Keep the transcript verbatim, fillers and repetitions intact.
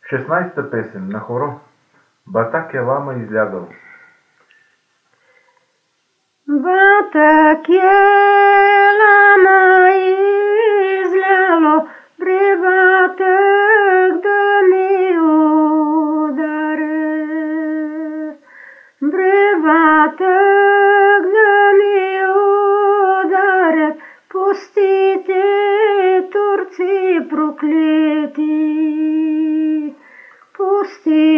шестнадесета песен на хоро Батак е лама излязъл. Батак е лама изляло, бре батак да ми ударе. Бре батак да ми ударят, пустите турци проклети. Пусти